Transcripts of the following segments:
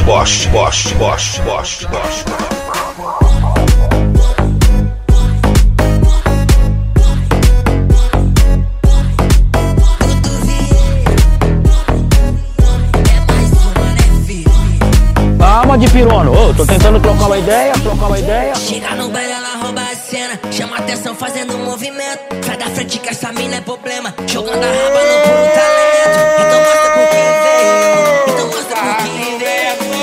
Calma de pirono, ô, tô tentando trocar uma ideia. Chega no baile, ela rouba a cena, chama atenção fazendo um movimento. Sai da frente que essa mina é problema, jogando a raba no puro talento. Então mostra por que veio, então mostra por que veio.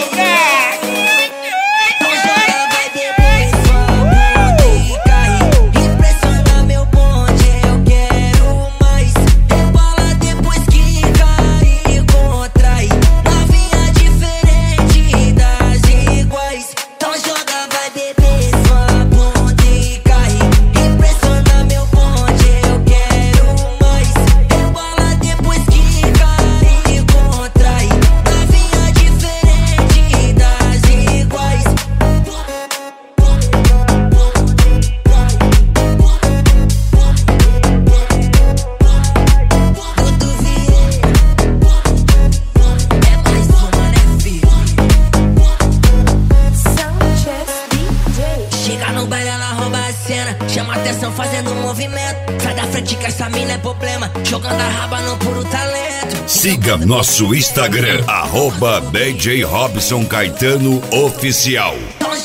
Então joga, vai beber sua bunda e cair. Impressiona meu bonde, eu quero mais. Rebola depois que cair e contrai. Novinha diferente das iguais. Então joga, vai beber sua bunda e cair. Impressiona meu bonde, eu quero mais. Rebola depois que cair e contrai. Novinha diferente das iguais. Dudu Vieira é mais uma, né, filho? Chega no baile, ela rouba a cena, chama atenção fazendo um movimento. Sai da frente que essa mina é problema, jogando a raba no puro talento. Siga nosso Instagram, @DJ Robson Caetano Oficial. Então